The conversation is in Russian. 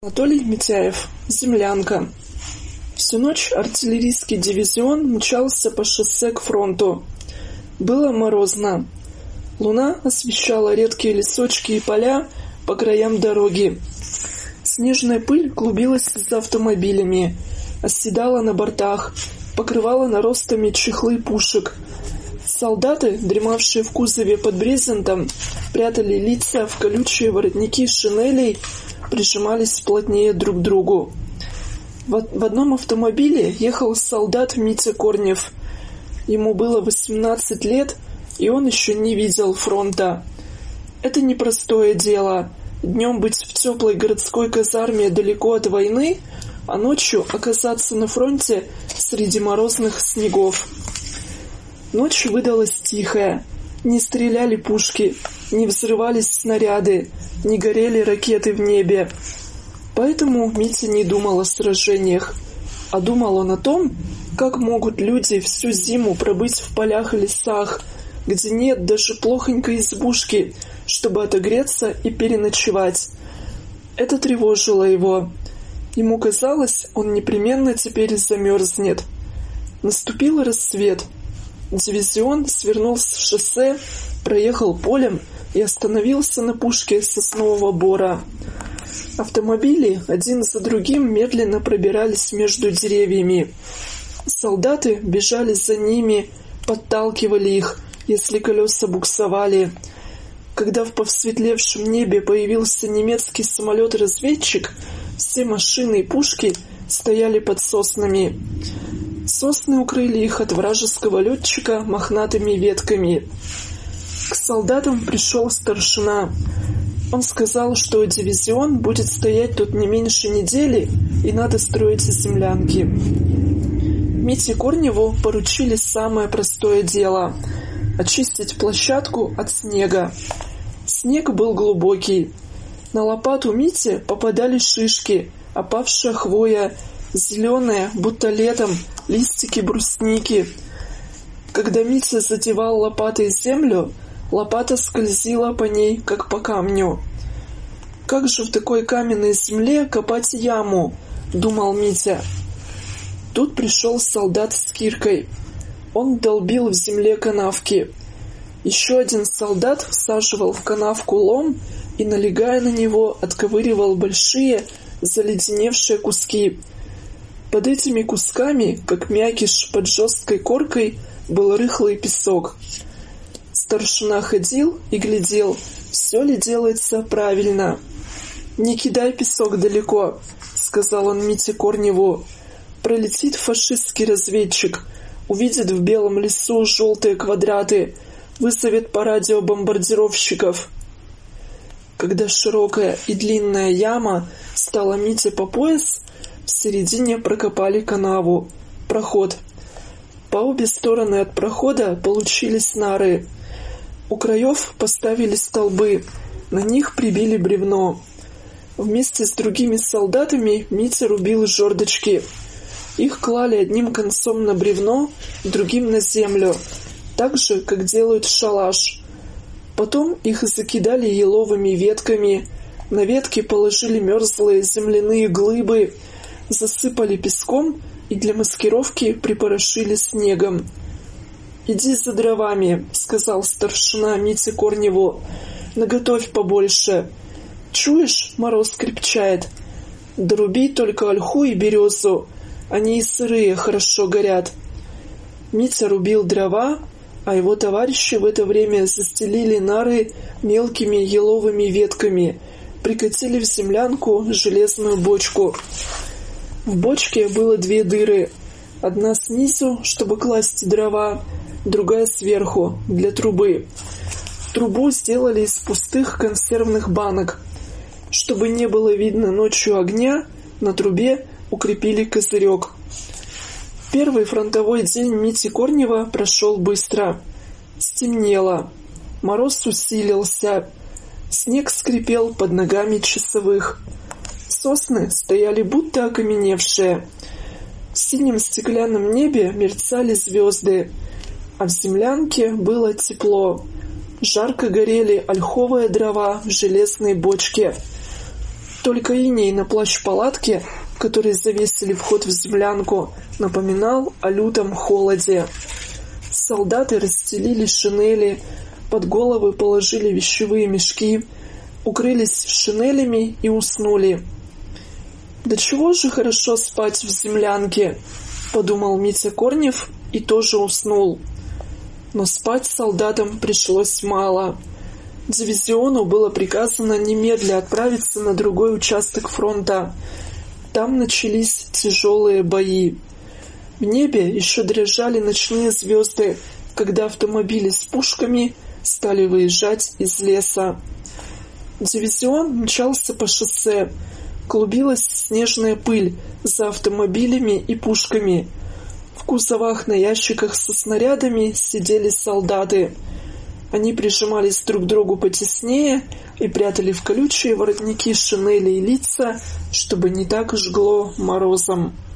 Анатолий Митяев. Землянка. Всю ночь артиллерийский дивизион мчался по шоссе к фронту. Было морозно. Луна освещала редкие лесочки и поля по краям дороги. Снежная пыль клубилась за автомобилями, оседала на бортах, покрывала наростами чехлы пушек. Солдаты, дремавшие в кузове под брезентом, прятали лица в колючие воротники шинелей, прижимались плотнее друг к другу. В одном автомобиле ехал солдат Митя Корнев. Ему было 18 лет, и он еще не видел фронта. Это непростое дело — днем быть в теплой городской казарме далеко от войны, а ночью оказаться на фронте среди морозных снегов. Ночь выдалась тихая. Не стреляли пушки, не взрывались снаряды, не горели ракеты в небе. Поэтому Митя не думал о сражениях, а думал он о том, как могут люди всю зиму пробыть в полях и лесах, где нет даже плохонькой избушки, чтобы отогреться и переночевать. Это тревожило его. Ему казалось, он непременно теперь замерзнет. Наступил рассвет. Дивизион свернул с шоссе, проехал полем и остановился на пушке соснового бора. Автомобили один за другим медленно пробирались между деревьями. Солдаты бежали за ними, подталкивали их, если колеса буксовали. Когда в повсветлевшем небе появился немецкий самолет-разведчик, все машины и пушки стояли под соснами. Сосны укрыли их от вражеского летчика мохнатыми ветками. К солдатам пришел старшина. Он сказал, что дивизион будет стоять тут не меньше недели, и надо строить землянки. Мите Корневу поручили самое простое дело — очистить площадку от снега. Снег был глубокий. На лопату Мите попадали шишки, опавшая хвоя, зеленые, будто летом, листики брусники. Когда Митя задевал лопатой землю, лопата скользила по ней, как по камню. «Как же в такой каменной земле копать яму?» — думал Митя. Тут пришел солдат с киркой. Он долбил в земле канавки. Еще один солдат всаживал в канавку лом и, налегая на него, отковыривал большие, заледеневшие куски. Под этими кусками, как мякиш под жесткой коркой, был рыхлый песок. Старшина ходил и глядел, все ли делается правильно. «Не кидай песок далеко», — сказал он Мите Корневу. «Пролетит фашистский разведчик, увидит в белом лесу желтые квадраты, вызовет по радио бомбардировщиков». Когда широкая и длинная яма стала Мите по пояс, в середине прокопали канаву, проход. По обе стороны от прохода получились нары. У краев поставили столбы, на них прибили бревно. Вместе с другими солдатами Митя рубил жердочки. Их клали одним концом на бревно, другим на землю, так же, как делают шалаш. Потом их закидали еловыми ветками, на ветки положили мерзлые земляные глыбы, засыпали песком и для маскировки припорошили снегом. «Иди за дровами», — сказал старшина Мите Корневу. «Наготовь побольше. Чуешь, мороз крепчает? Доруби только ольху и березу, они и сырые хорошо горят». Митя рубил дрова, а его товарищи в это время застелили нары мелкими еловыми ветками, прикатили в землянку железную бочку. В бочке было две дыры. Одна снизу, чтобы класть дрова, другая сверху, для трубы. Трубу сделали из пустых консервных банок. Чтобы не было видно ночью огня, на трубе укрепили козырек. Первый фронтовой день Мити Корнева прошел быстро. Стемнело. Мороз усилился. Снег скрипел под ногами часовых. Сосны стояли будто окаменевшие. В синем стеклянном небе мерцали звезды, а в землянке было тепло. Жарко горели ольховые дрова в железной бочке. Только иней на плащ-палатке, который завесили вход в землянку, напоминал о лютом холоде. Солдаты расстелили шинели, под головы положили вещевые мешки, укрылись шинелями и уснули. «Да чего же хорошо спать в землянке», — подумал Митя Корнев и тоже уснул. Но спать солдатам пришлось мало. Дивизиону было приказано немедля отправиться на другой участок фронта. Там начались тяжелые бои. В небе еще дрожали ночные звезды, когда автомобили с пушками стали выезжать из леса. Дивизион мчался по шоссе. Клубилась снежная пыль за автомобилями и пушками. В кузовах на ящиках со снарядами сидели солдаты. Они прижимались друг к другу потеснее и прятали в колючие воротники шинели и лица, чтобы не так жгло морозом.